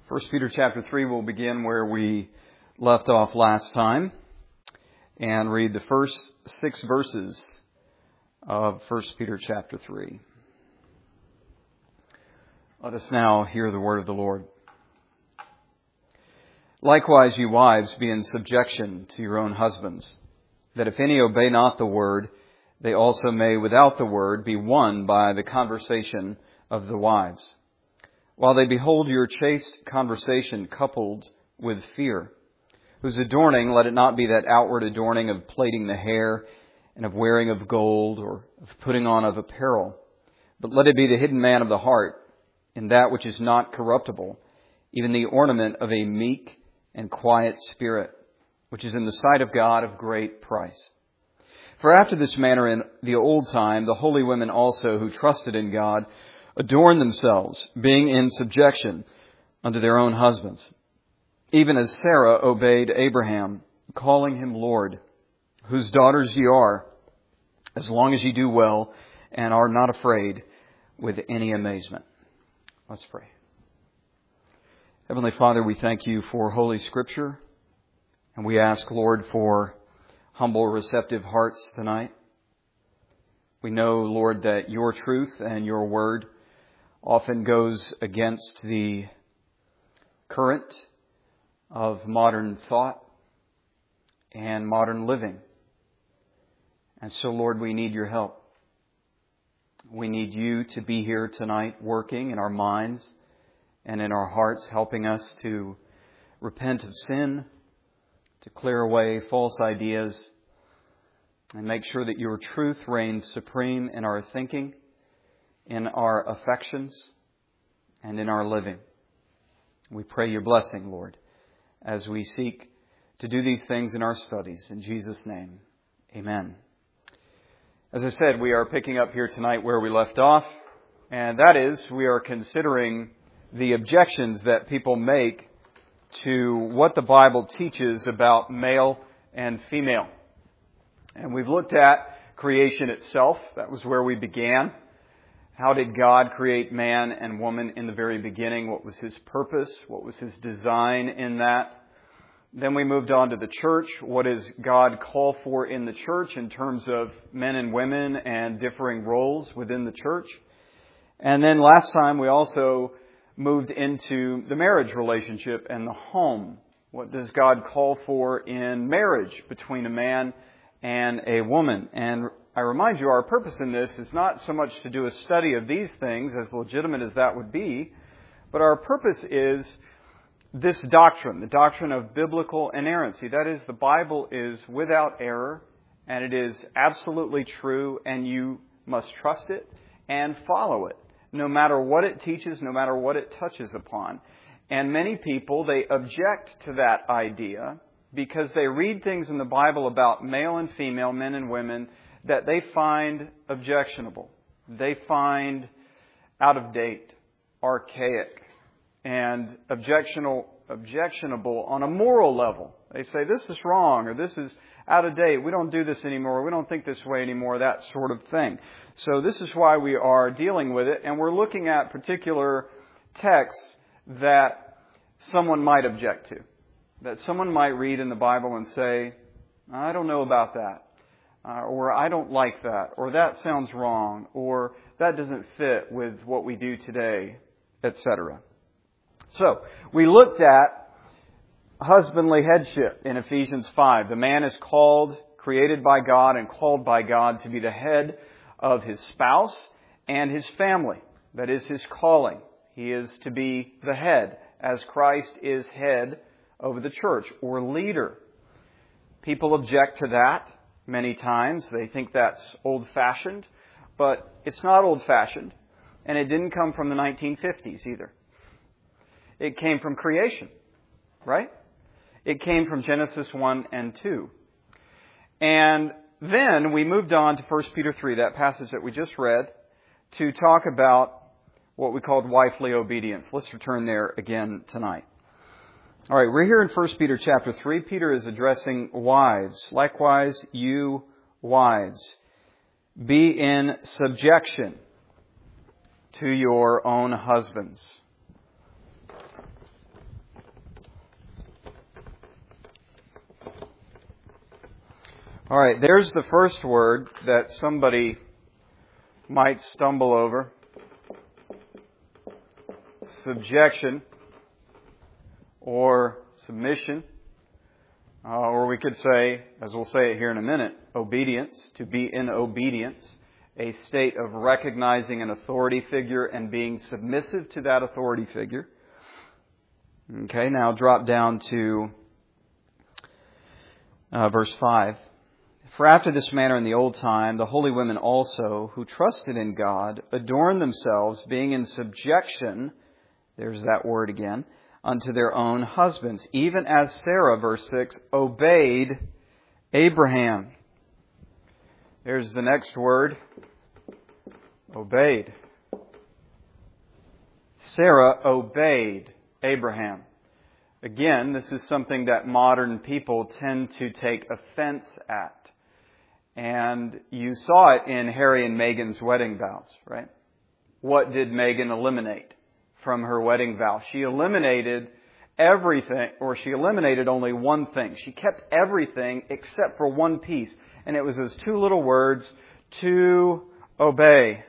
1 Peter chapter 3 will begin where we left off last time and read the first 6 verses of 1 Peter chapter 3. Let us now hear the word of the Lord. Likewise, you wives, be in subjection to your own husbands, that if any obey not the word, they also may without the word be won by the conversation of the wives, while they behold your chaste conversation coupled with fear, whose adorning, let it not be that outward adorning of plaiting the hair and of wearing of gold or of putting on of apparel, but let it be the hidden man of the heart, in that which is not corruptible, even the ornament of a meek and quiet spirit, which is in the sight of God of great price. For after this manner in the old time, the holy women also who trusted in God adorned themselves, being in subjection unto their own husbands, even as Sarah obeyed Abraham, calling him Lord, whose daughters ye are, as long as ye do well and are not afraid with any amazement. Let's pray. Heavenly Father, we thank you for Holy Scripture, and we ask, Lord, for humble, receptive hearts tonight. We know, Lord, that your truth and your word often goes against the current of modern thought and modern living. And so, Lord, we need your help. We need you to be here tonight working in our minds and in our hearts, helping us to repent of sin, to clear away false ideas, and make sure that your truth reigns supreme in our thinking, in our affections, and in our living. We pray your blessing, Lord, as we seek to do these things in our studies. In Jesus' name, amen. As I said, we are picking up here tonight where we left off, and that is, we are considering the objections that people make to what the Bible teaches about male and female. And we've looked at creation itself. That was where we began. How did God create man and woman in the very beginning? What was His purpose? What was His design in that? Then we moved on to the church. What does God call for in the church in terms of men and women and differing roles within the church? And then last time we also moved into the marriage relationship and the home. What does God call for in marriage between a man and a woman? And I remind you, our purpose in this is not so much to do a study of these things, as legitimate as that would be, but our purpose is this doctrine, the doctrine of biblical inerrancy. That is, the Bible is without error, and it is absolutely true, and you must trust it and follow it, no matter what it teaches, no matter what it touches upon. And many people, they object to that idea because they read things in the Bible about male and female, men and women, that they find objectionable. They find out of date, archaic, and objectionable on a moral level. They say, this is wrong, or this is out of date. We don't do this anymore. We don't think this way anymore, that sort of thing. So this is why we are dealing with it, and we're looking at particular texts that someone might object to, that someone might read in the Bible and say, I don't know about that, or I don't like that, or that sounds wrong, or that doesn't fit with what we do today, etc. So, we looked at husbandly headship in Ephesians 5. The man is called, created by God, and called by God to be the head of his spouse and his family. That is his calling. He is to be the head, as Christ is head over the church, or leader. People object to that many times. They think that's old-fashioned, but it's not old-fashioned, and it didn't come from the 1950s either. It came from creation, right? It came from Genesis 1 and 2. And then we moved on to 1 Peter 3, that passage that we just read, to talk about what we called wifely obedience. Let's return there again tonight. All right, we're here in 1 Peter chapter 3. Peter is addressing wives. Likewise, you wives, be in subjection to your own husbands. All right, there's the first word that somebody might stumble over. Subjection or submission. Or we could say, as we'll say it here in a minute, obedience, to be in obedience, a state of recognizing an authority figure and being submissive to that authority figure. Okay, now drop down to verse 5. For after this manner in the old time, the holy women also, who trusted in God, adorned themselves, being in subjection, there's that word again, unto their own husbands, even as Sarah, verse 6, obeyed Abraham. There's the next word, obeyed. Sarah obeyed Abraham. Again, this is something that modern people tend to take offense at. And you saw it in Harry and Meghan's wedding vows, right? What did Meghan eliminate from her wedding vow? She eliminated everything, or she eliminated only one thing. She kept everything except for one piece. And it was those two little words, to obey.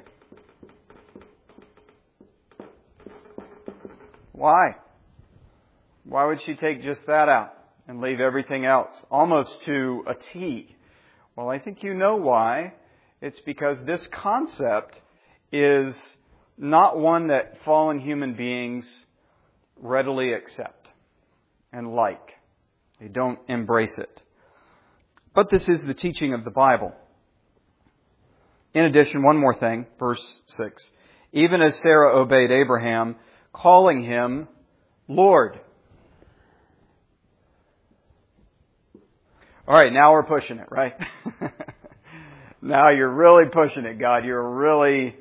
Why? Why would she take just that out and leave everything else? Almost to a T. Well, I think you know why. It's because this concept is not one that fallen human beings readily accept and like. They don't embrace it. But this is the teaching of the Bible. In addition, one more thing, verse 6. Even as Sarah obeyed Abraham, calling him Lord. All right, now we're pushing it, right? Now you're really pushing it, God. You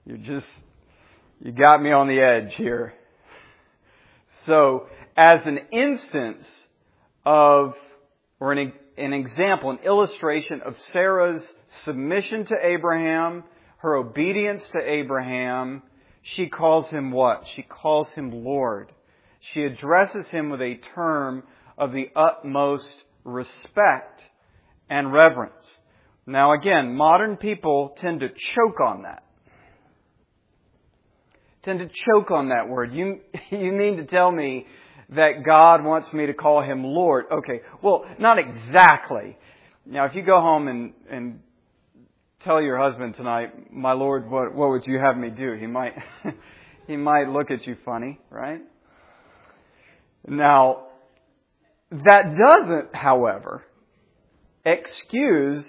got me on the edge here. So, as an instance of, or an example, an illustration of Sarah's submission to Abraham, her obedience to Abraham, she calls him what? She calls him Lord. She addresses him with a term of the utmost respect and reverence. Now again, modern people tend to choke on that. Tend to choke on that word. You mean to tell me that God wants me to call him Lord? Okay, well, not exactly. Now, if you go home and tell your husband tonight, my Lord, what would you have me do? He might look at you funny, right? Now, that doesn't, however, excuse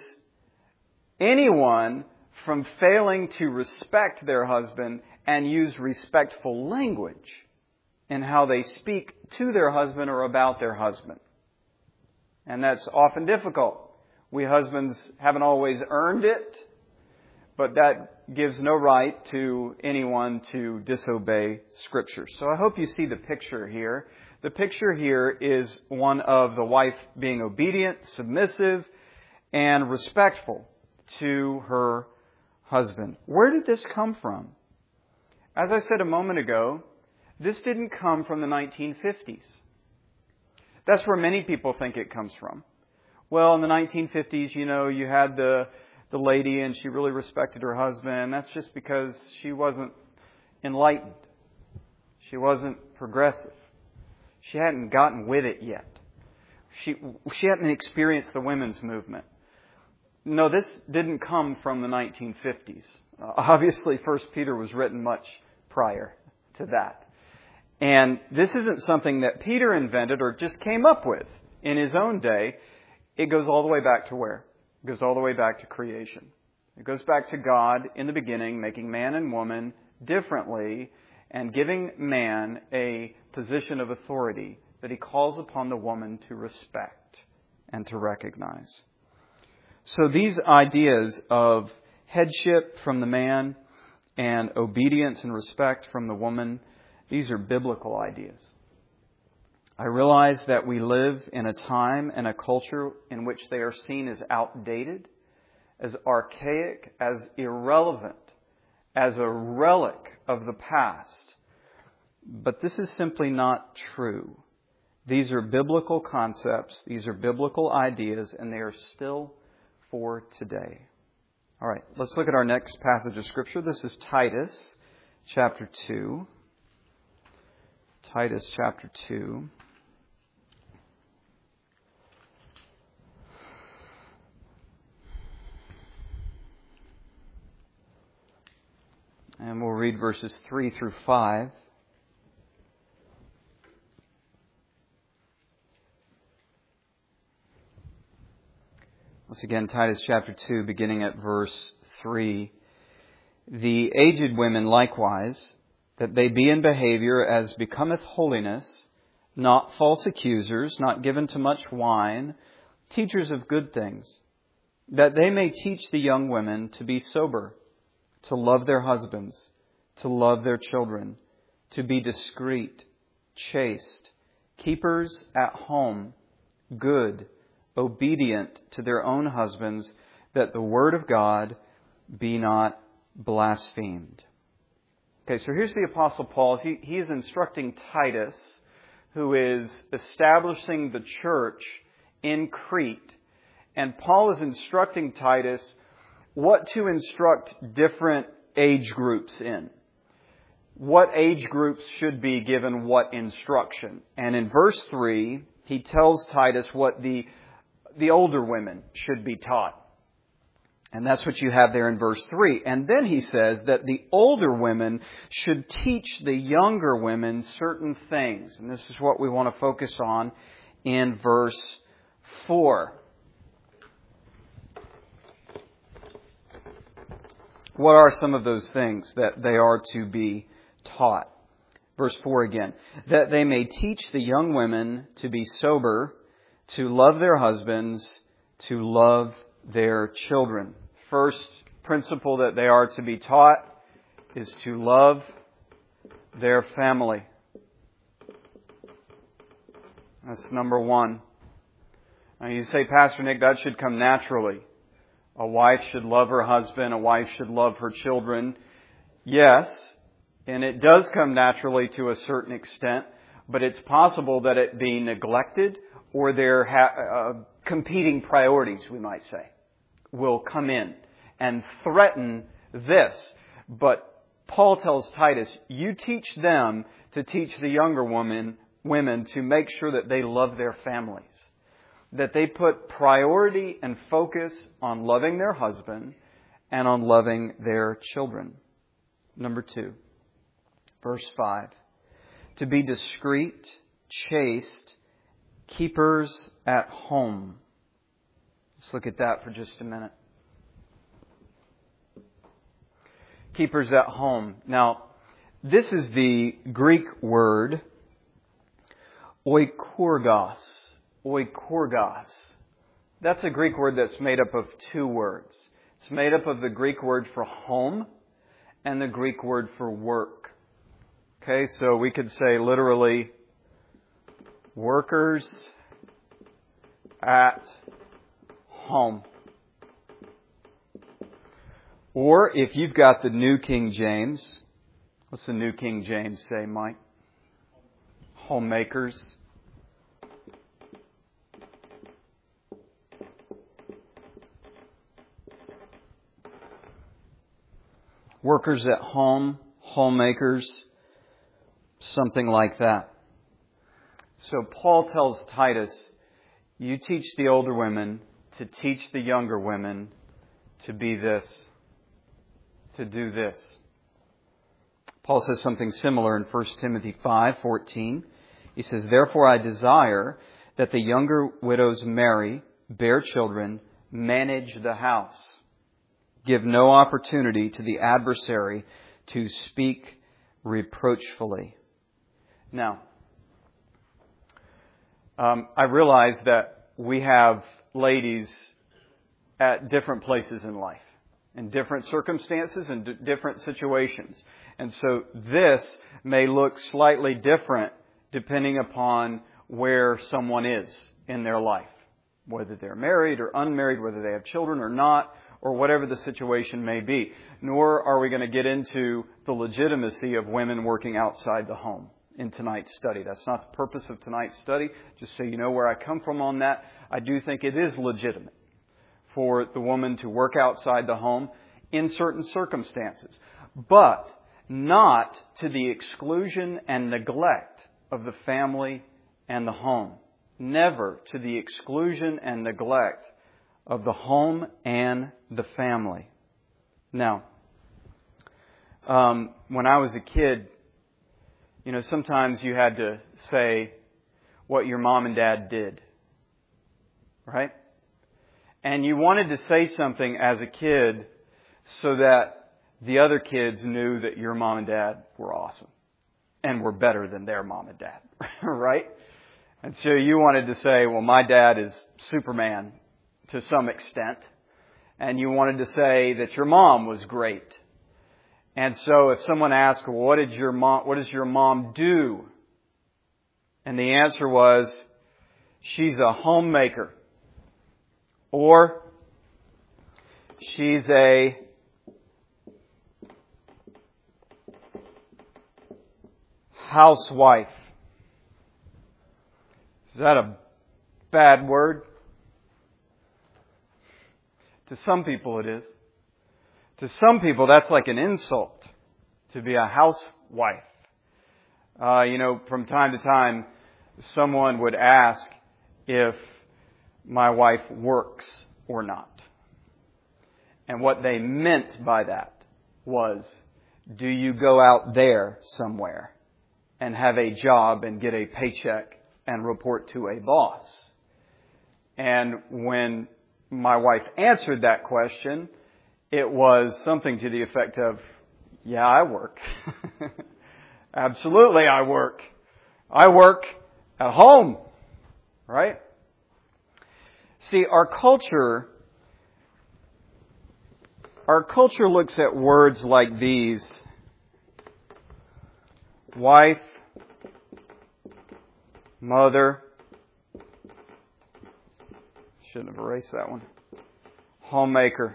anyone from failing to respect their husband and use respectful language in how they speak to their husband or about their husband. And that's often difficult. We husbands haven't always earned it, but that gives no right to anyone to disobey Scripture. So I hope you see the picture here. The picture here is one of the wife being obedient, submissive, and respectful to her husband. Where did this come from? As I said a moment ago, this didn't come from the 1950s. That's where many people think it comes from. Well, in the 1950s, you had the lady and she really respected her husband. That's just because she wasn't enlightened. She wasn't progressive. She hadn't gotten with it yet. She hadn't experienced the women's movement. No, this didn't come from the 1950s. Obviously, 1 Peter was written much prior to that. And this isn't something that Peter invented or just came up with in his own day. It goes all the way back to where? It goes all the way back to creation. It goes back to God in the beginning, making man and woman differently and giving man a position of authority that he calls upon the woman to respect and to recognize. So these ideas of headship from the man and obedience and respect from the woman, these are biblical ideas. I realize that we live in a time and a culture in which they are seen as outdated, as archaic, as irrelevant, as a relic of the past. But this is simply not true. These are biblical concepts, these are biblical ideas, and they are still for today. All right, let's look at our next passage of Scripture. This is Titus chapter 2. Titus chapter 2. And we'll read verses 3 through 5. Once again, Titus chapter 2, beginning at verse 3. The aged women likewise, that they be in behavior as becometh holiness, not false accusers, not given to much wine, teachers of good things, that they may teach the young women to be sober, to love their husbands, to love their children, to be discreet, chaste, keepers at home, good, obedient to their own husbands, that the word of God be not blasphemed. Okay, so here's the Apostle Paul. He is instructing Titus, who is establishing the church in Crete. And Paul is instructing Titus what to instruct different age groups in. What age groups should be given what instruction. And in verse 3, he tells Titus what the older women should be taught. And that's what you have there in verse 3. And then he says that the older women should teach the younger women certain things. And this is what we want to focus on in verse 4. What are some of those things that they are to be taught? Verse 4 again. That they may teach the young women to be sober, to love their husbands, to love their children. First principle that they are to be taught is to love their family. That's number one. Now you say, Pastor Nick, that should come naturally. A wife should love her husband. A wife should love her children. Yes, and it does come naturally to a certain extent, but it's possible that it be neglected or their competing priorities, we might say, will come in and threaten this. But Paul tells Titus, you teach them to teach the younger women to make sure that they love their families. That they put priority and focus on loving their husband and on loving their children. Number 2, verse 5. To be discreet, chaste, keepers at home. Let's look at that for just a minute. Keepers at home. Now, this is the Greek word oikorgos. Oikorgos. That's a Greek word that's made up of 2 words. It's made up of the Greek word for home and the Greek word for work. Okay, so we could say literally workers at home. Or if you've got the New King James, what's the New King James say, Mike? Homemakers. Workers at home, homemakers, something like that. So Paul tells Titus, you teach the older women to teach the younger women to be this, to do this. Paul says something similar in 1 Timothy 5:14. He says, therefore I desire that the younger widows marry, bear children, manage the house. Give no opportunity to the adversary to speak reproachfully. Now, I realize that we have ladies at different places in life, in different circumstances and different situations. And so this may look slightly different depending upon where someone is in their life, whether they're married or unmarried, whether they have children or not, or whatever the situation may be. Nor are we going to get into the legitimacy of women working outside the home in tonight's study. That's not the purpose of tonight's study. Just so you know where I come from on that, I do think it is legitimate for the woman to work outside the home in certain circumstances, but not to the exclusion and neglect of the family and the home. Never to the exclusion and neglect of the home and the family. Now, when I was a kid, sometimes you had to say what your mom and dad did. Right? And you wanted to say something as a kid so that the other kids knew that your mom and dad were awesome and were better than their mom and dad. Right? And so you wanted to say, well, my dad is Superman to some extent. And you wanted to say that your mom was great. And so if someone asked, well, what does your mom do? And the answer was, she's a homemaker. Or she's a housewife. Is that a bad word? To some people it is. To some people that's like an insult to be a housewife. From time to time someone would ask if my wife works or not. And what they meant by that was, do you go out there somewhere and have a job and get a paycheck and report to a boss? And when my wife answered that question, it was something to the effect of, yeah, I work. Absolutely, I work. I work at home. Right? See, our culture looks at words like these. Wife, mother. Shouldn't have erased that one. Homemaker.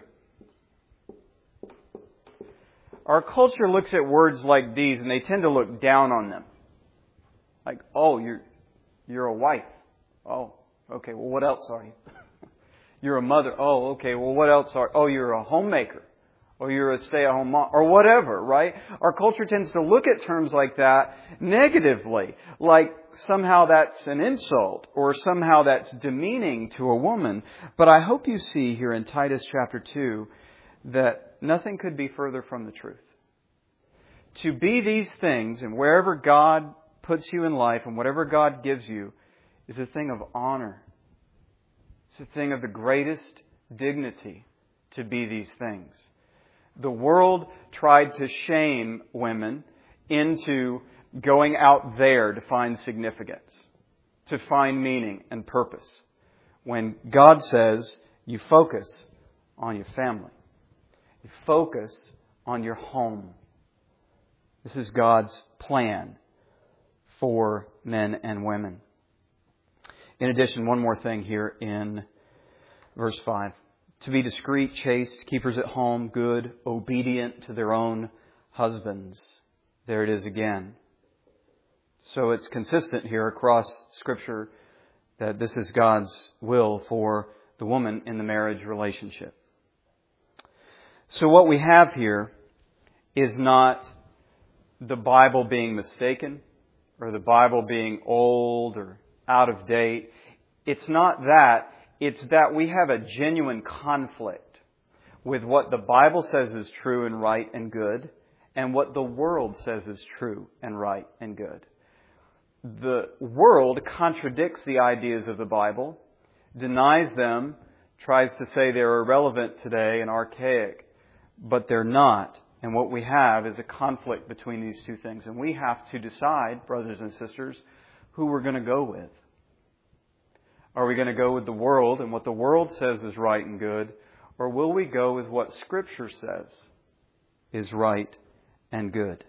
Our culture looks at words like these and they tend to look down on them. Like, oh, you're a wife. Oh, okay, well, what else are you? You're a mother. Oh, okay, well, what else are you? Oh, you're a homemaker. Or you're a stay-at-home mom. Or whatever, right? Our culture tends to look at terms like that negatively. Like somehow that's an insult. Or somehow that's demeaning to a woman. But I hope you see here in Titus chapter 2 that nothing could be further from the truth. To be these things, and wherever God puts you in life, and whatever God gives you, is a thing of honor. It's a thing of the greatest dignity to be these things. The world tried to shame women into going out there to find significance, to find meaning and purpose. When God says you focus on your family. You focus on your home. This is God's plan for men and women. In addition, one more thing here in verse 5. To be discreet, chaste, keepers at home, good, obedient to their own husbands. There it is again. So it's consistent here across Scripture that this is God's will for the woman in the marriage relationship. So what we have here is not the Bible being mistaken or the Bible being old or out of date. It's not that. It's that we have a genuine conflict with what the Bible says is true and right and good and what the world says is true and right and good. The world contradicts the ideas of the Bible, denies them, tries to say they're irrelevant today and archaic, but they're not. And what we have is a conflict between these two things. And we have to decide, brothers and sisters, who we're going to go with. Are we going to go with the world and what the world says is right and good? Or will we go with what Scripture says is right and good?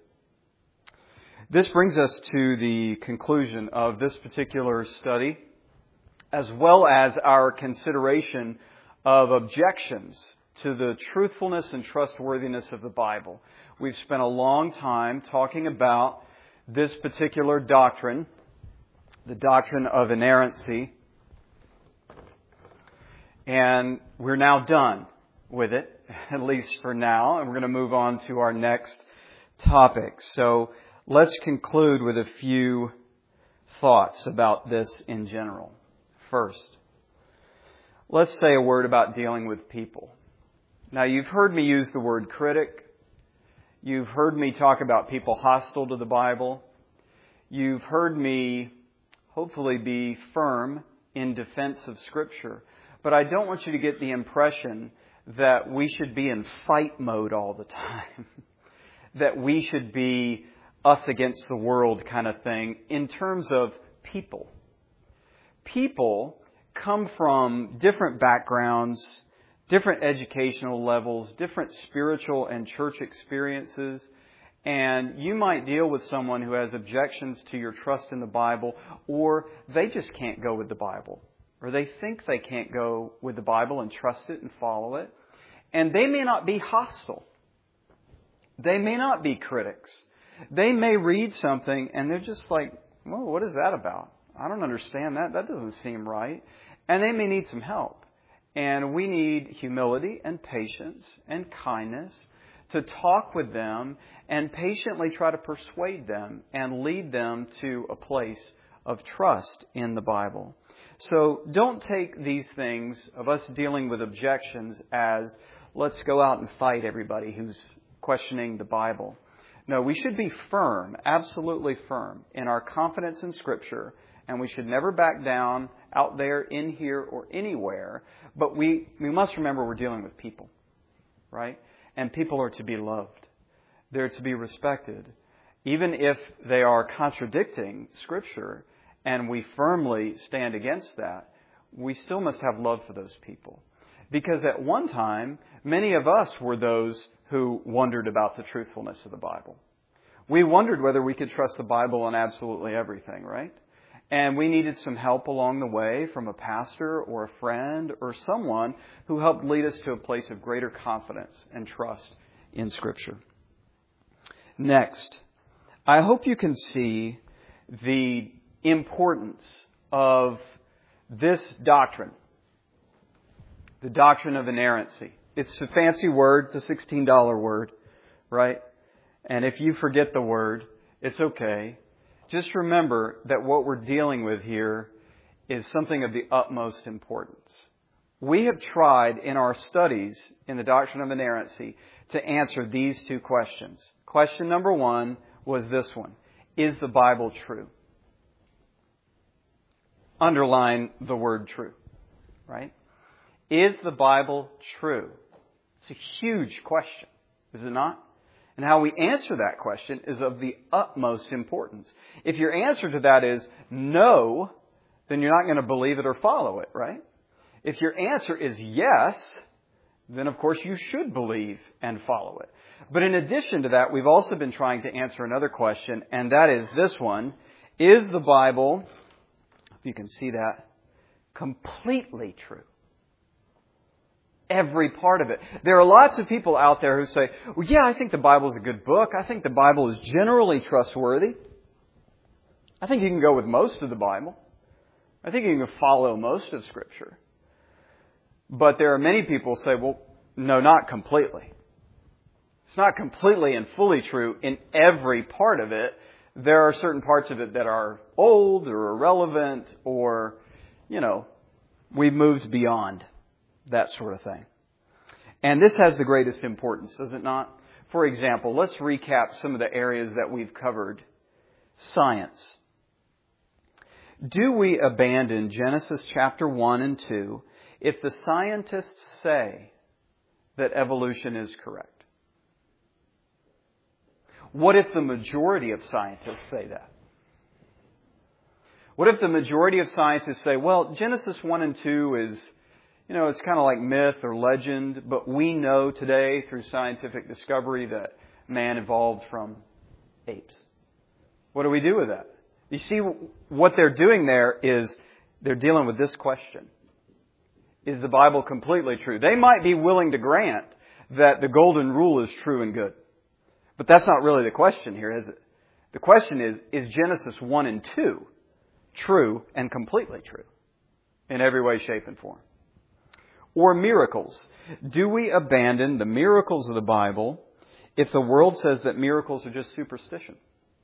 This brings us to the conclusion of this particular study, as well as our consideration of objections to the truthfulness and trustworthiness of the Bible. We've spent a long time talking about this particular doctrine, the doctrine of inerrancy. And we're now done with it, at least for now. And we're going to move on to our next topic. So let's conclude with a few thoughts about this in general. First, let's say a word about dealing with people. Now, you've heard me use the word critic. You've heard me talk about people hostile to the Bible. You've heard me hopefully be firm in defense of Scripture. But I don't want you to get the impression that we should be in fight mode all the time. That we should be us against the world kind of thing in terms of people. People come from different backgrounds, different educational levels, different spiritual and church experiences. And you might deal with someone who has objections to your trust in the Bible, or they just can't go with the Bible. Or they think they can't go with the Bible and trust it and follow it. And they may not be hostile. They may not be critics. They may read something and they're just like, well, what is that about? I don't understand that. That doesn't seem right. And they may need some help. And we need humility and patience and kindness to talk with them and patiently try to persuade them and lead them to a place of trust in the Bible. So don't take these things of us dealing with objections as let's go out and fight everybody who's questioning the Bible. No, we should be firm, absolutely firm, in our confidence in Scripture, and we should never back down out there, in here, or anywhere. But we must remember we're dealing with people, right? And people are to be loved. They're to be respected. Even if they are contradicting Scripture, and we firmly stand against that, we still must have love for those people. Because at one time, many of us were those who wondered about the truthfulness of the Bible. We wondered whether we could trust the Bible on absolutely everything, right? And we needed some help along the way from a pastor or a friend or someone who helped lead us to a place of greater confidence and trust in Scripture. Next, I hope you can see the importance of this doctrine, the doctrine of inerrancy. It's a fancy word. It's a $16 word, right? And if you forget the word, it's okay. Just remember that what we're dealing with here is something of the utmost importance. We have tried in our studies in the doctrine of inerrancy to answer these two questions. Question number one was this one. Is the Bible true? Underline the word true, right? Is the Bible true? It's a huge question, is it not? And how we answer that question is of the utmost importance. If your answer to that is no, then you're not going to believe it or follow it, right? If your answer is yes, then of course you should believe and follow it. But in addition to that, we've also been trying to answer another question, and that is this one. Is the Bible, if you can see that, completely true? Every part of it. There are lots of people out there who say, well, yeah, I think the Bible is a good book. I think the Bible is generally trustworthy. I think you can go with most of the Bible. I think you can follow most of Scripture. But there are many people who say, well, no, not completely. It's not completely and fully true in every part of it. There are certain parts of it that are old or irrelevant or, we've moved beyond that sort of thing. And this has the greatest importance, does it not? For example, let's recap some of the areas that we've covered. Science. Do we abandon Genesis chapter 1 and 2 if the scientists say that evolution is correct? What if the majority of scientists say that? What if the majority of scientists say, well, Genesis 1 and 2 is, it's kind of like myth or legend, but we know today through scientific discovery that man evolved from apes. What do we do with that? You see, what they're doing there is they're dealing with this question. Is the Bible completely true? They might be willing to grant that the golden rule is true and good. But that's not really the question here, is it? The question is Genesis 1 and 2 true and completely true in every way, shape, and form? Or miracles. Do we abandon the miracles of the Bible if the world says that miracles are just superstition?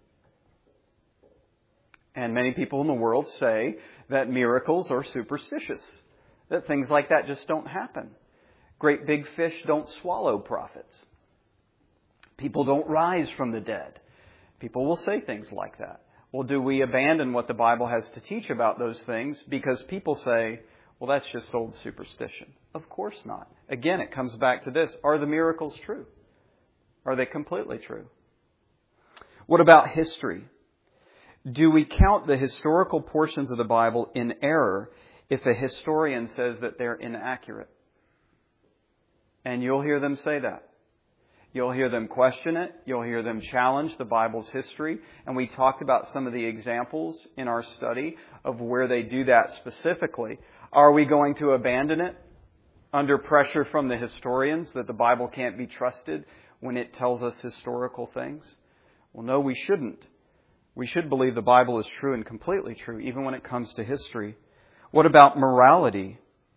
And many people in the world say that miracles are superstitious, that things like that just don't happen. Great big fish don't swallow prophets. People don't rise from the dead. People will say things like that. Well, do we abandon what the Bible has to teach about those things because people say, well, that's just old superstition? Of course not. Again, it comes back to this. Are the miracles true? Are they completely true? What about history? Do we count the historical portions of the Bible in error if a historian says that they're inaccurate? And you'll hear them say that. You'll hear them question it. You'll hear them challenge the Bible's history. And we talked about some of the examples in our study of where they do that specifically. Are we going to abandon it under pressure from the historians that the Bible can't be trusted when it tells us historical things? Well, no, we shouldn't. We should believe the Bible is true and completely true, even when it comes to history. What about morality?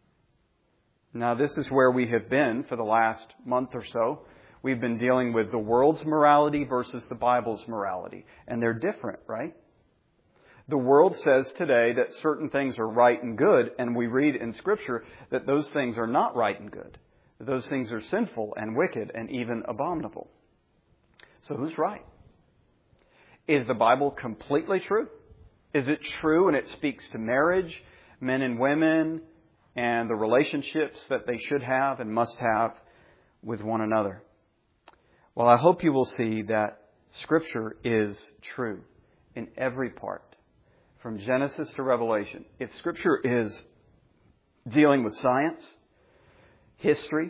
Now, this is where we have been for the last month or so. We've been dealing with the world's morality versus the Bible's morality. And they're different, right? The world says today that certain things are right and good, and we read in Scripture that those things are not right and good. Those things are sinful and wicked and even abominable. So who's right? Is the Bible completely true? Is it true and it speaks to marriage, men and women, and the relationships that they should have and must have with one another? Well, I hope you will see that Scripture is true in every part, from Genesis to Revelation. If Scripture is dealing with science, history,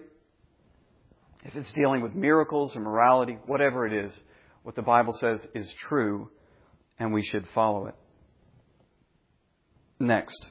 if it's dealing with miracles or morality, whatever it is, what the Bible says is true, and we should follow it. Next,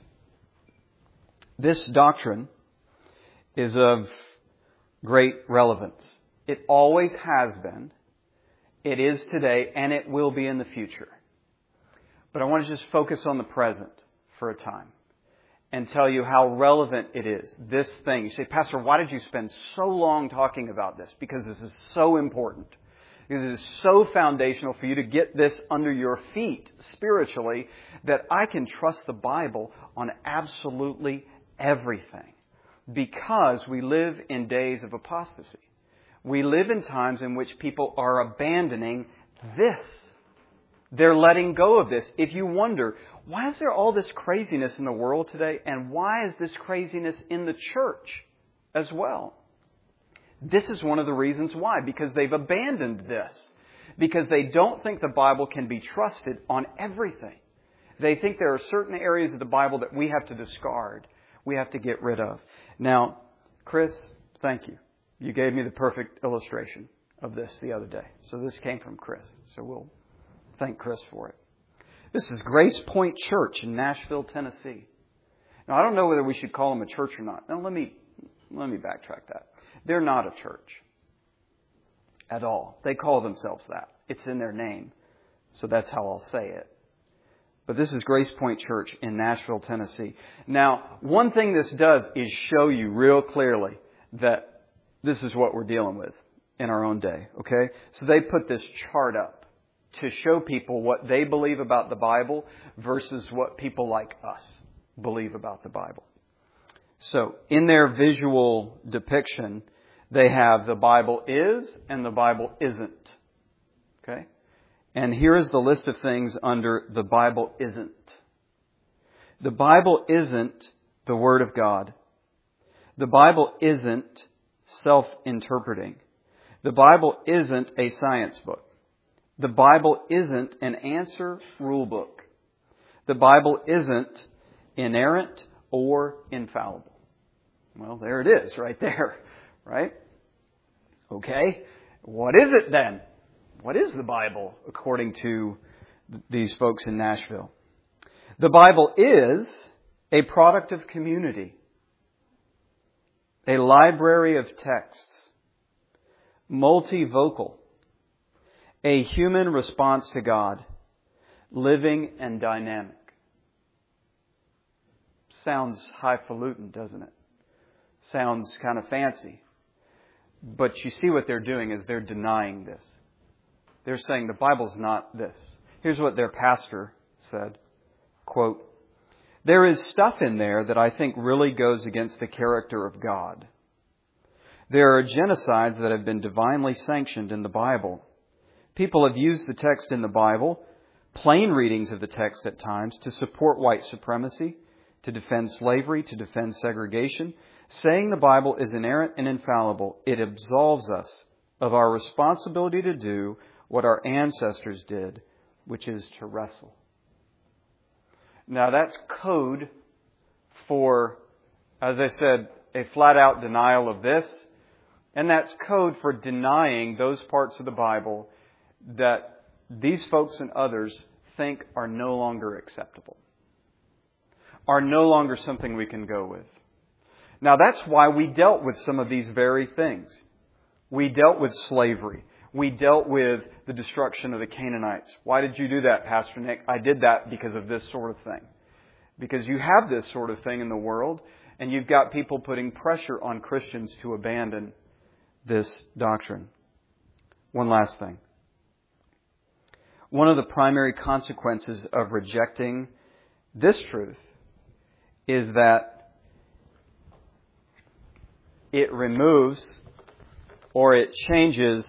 this doctrine is of great relevance. It always has been, it is today, and it will be in the future. But I want to just focus on the present for a time and tell you how relevant it is. This thing. You say, Pastor, why did you spend so long talking about this? Because this is so important. Because it is so foundational for you to get this under your feet spiritually that I can trust the Bible on absolutely everything. Because we live in days of apostasy. We live in times in which people are abandoning this. They're letting go of this. If you wonder, why is there all this craziness in the world today? And why is this craziness in the church as well? This is one of the reasons why. Because they've abandoned this. Because they don't think the Bible can be trusted on everything. They think there are certain areas of the Bible that we have to discard. We have to get rid of. Now, Chris, thank you. You gave me the perfect illustration of this the other day. So this came from Chris. So we'll thank Chris for it. This is Grace Point Church in Nashville, Tennessee. Now, I don't know whether we should call them a church or not. Now, let me backtrack that. They're not a church at all. They call themselves that. It's in their name. So that's how I'll say it. But this is Grace Point Church in Nashville, Tennessee. Now, one thing this does is show you real clearly that this is what we're dealing with in our own day. Okay? So they put this chart up to show people what they believe about the Bible versus what people like us believe about the Bible. So, in their visual depiction, they have the Bible is and the Bible isn't. Okay? And here is the list of things under the Bible isn't. The Bible isn't the Word of God. The Bible isn't self-interpreting. The Bible isn't a science book. The Bible isn't an answer rule book. The Bible isn't inerrant or infallible. Well, there it is right there, right? Okay, what is it then? What is the Bible according to these folks in Nashville? The Bible is a product of community, a library of texts, multivocal, a human response to God, living and dynamic. Sounds highfalutin, doesn't it? sounds kind of fancy. But you see what they're doing is they're denying this. They're saying the Bible's not this. Here's what their pastor said, quote, "There is stuff in there that I think really goes against the character of God. There are genocides that have been divinely sanctioned in the Bible. People have used the text in the Bible, plain readings of the text at times, to support white supremacy, to defend slavery, to defend segregation. Saying the Bible is inerrant and infallible, it absolves us of our responsibility to do what our ancestors did, which is to wrestle." Now that's code for, as I said, a flat-out denial of this. And that's code for denying those parts of the Bible that these folks and others think are no longer acceptable, are no longer something we can go with. Now that's why we dealt with some of these very things. We dealt with slavery. We dealt with the destruction of the Canaanites. Why did you do that, Pastor Nick? I did that because of this sort of thing. Because you have this sort of thing in the world, and you've got people putting pressure on Christians to abandon this doctrine. One last thing. One of the primary consequences of rejecting this truth is that it removes or it changes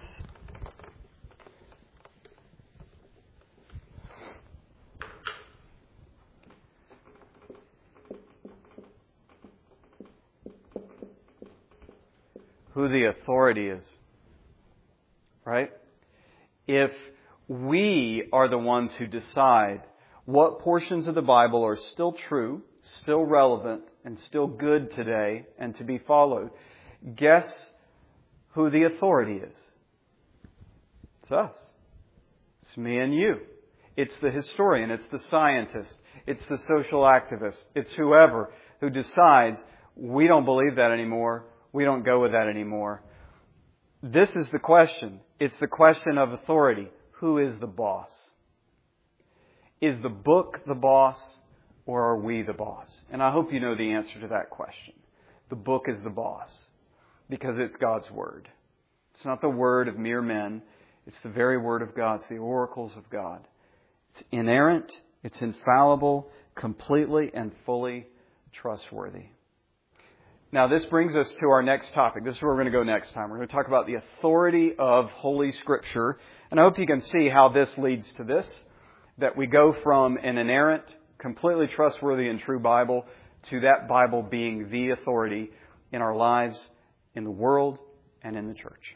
who the authority is. Right? If we are the ones who decide what portions of the Bible are still true, still relevant, and still good today and to be followed, guess who the authority is? It's us. It's me and you. It's the historian. It's the scientist. It's the social activist. It's whoever who decides we don't believe that anymore. We don't go with that anymore. This is the question. It's the question of authority. Who is the boss? Is the book the boss, or are we the boss? And I hope you know the answer to that question. The book is the boss because it's God's Word. It's not the word of mere men. It's the very Word of God. It's the oracles of God. It's inerrant. It's infallible, completely and fully trustworthy. Now, this brings us to our next topic. This is where we're going to go next time. We're going to talk about the authority of Holy Scripture. And I hope you can see how this leads to this, that we go from an inerrant, completely trustworthy and true Bible to that Bible being the authority in our lives, in the world, and in the church.